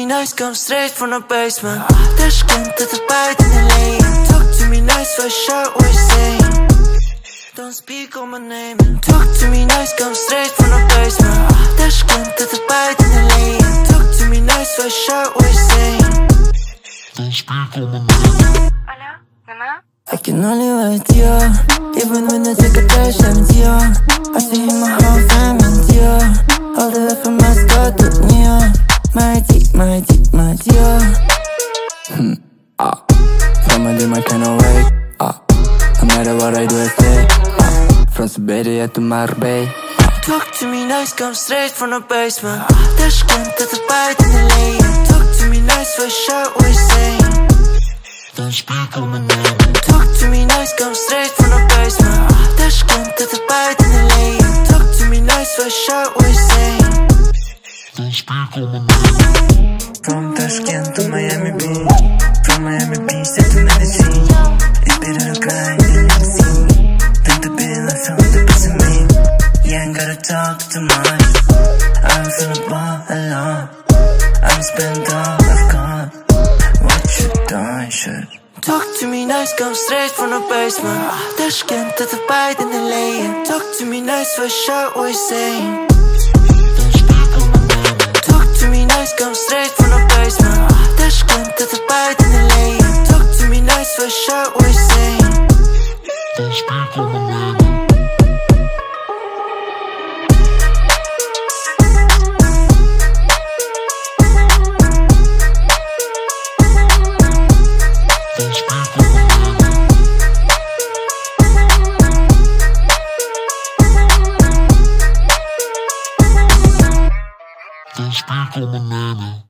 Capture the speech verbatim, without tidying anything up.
nice, come straight from the basement. Tashkent to the bite in the lane. Talk to me nice, first shot, what you saying? Don't speak on my name. Talk to me nice, come straight from the basement. Tashkent to the bite in the lane. Talk to me nice, first shot, what you saying? Don't speak on my name. Алло, Нана? I can only wait, yeah. Even when I take a patient, yeah. I see my whole family, yeah. All the way from my Scott to Nia. My deep, my deep, my dear. Hmm, ah. Somebody might kinda wait, ah. No matter what I do, I stay, ah. From Siberia to Marbella. Talk to me nice, come straight from the basement. Tashkent to the bite in the lane. Talk to me nice, first shot, what you saying? Don't speak on my name. Talk to me nice, come straight from the basement. Tashkent to the bite in the lane. Talk to me nice, first shot, what you saying? Don't speak on my name. From Tashkent to Miami Beach, from Miami Beach to Medellin. It's better to grind than you see. Than to be like something pushing me. You ain't gotta talk too much. I'm feeling ball alone. I'm spent all I've got. What you doing, shit? Talk to me nice, come straight from the basement. Tashkent to the bite in the lane. Talk to me nice, first shot, what you saying? Talk to me nice, come straight from the basement. Tashkent to the bite in the lane. Talk to me nice, first shot, what you saying? Don't speak on my name. Don't speak on my name.